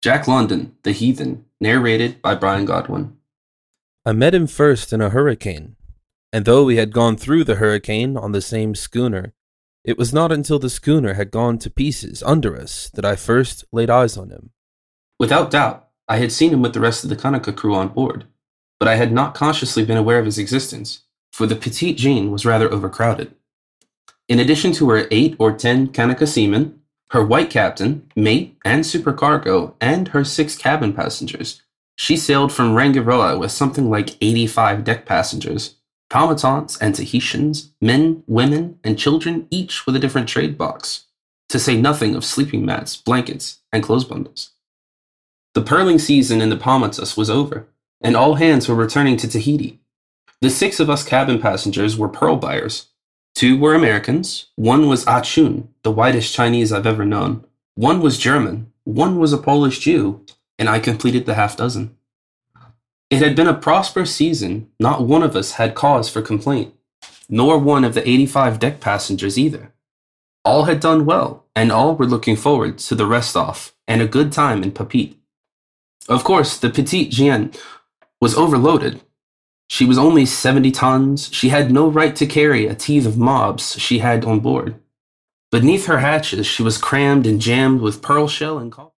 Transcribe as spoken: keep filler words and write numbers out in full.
Jack London, the Heathen, narrated by Brian Godwin. I met him first in a hurricane, and though we had gone through the hurricane on the same schooner, it was not until the schooner had gone to pieces under us that I first laid eyes on him. Without doubt, I had seen him with the rest of the Kanaka crew on board, but I had not consciously been aware of his existence, for the Petite Jeanne was rather overcrowded. In addition to her eight or ten Kanaka seamen, her white captain, mate, and supercargo, and her six cabin passengers, she sailed from Rangiroa with something like eighty-five deck passengers, Paumatans and Tahitians, men, women, and children, each with a different trade box, to say nothing of sleeping mats, blankets, and clothes bundles. The pearling season in the Paumatus was over, and all hands were returning to Tahiti. The six of us cabin passengers were pearl buyers. Two were Americans, one was Achun, the whitest Chinese I've ever known, one was German, one was a Polish Jew, and I completed the half dozen. It had been a prosperous season. Not one of us had cause for complaint, nor one of the eighty-five deck passengers either. All had done well, and all were looking forward to the rest-off and a good time in Papeete. Of course, the Petite Jeanne was overloaded. She was only seventy tons. She had no right to carry a teeth of mobs she had on board. Beneath her hatches, she was crammed and jammed with pearl shell and coffee.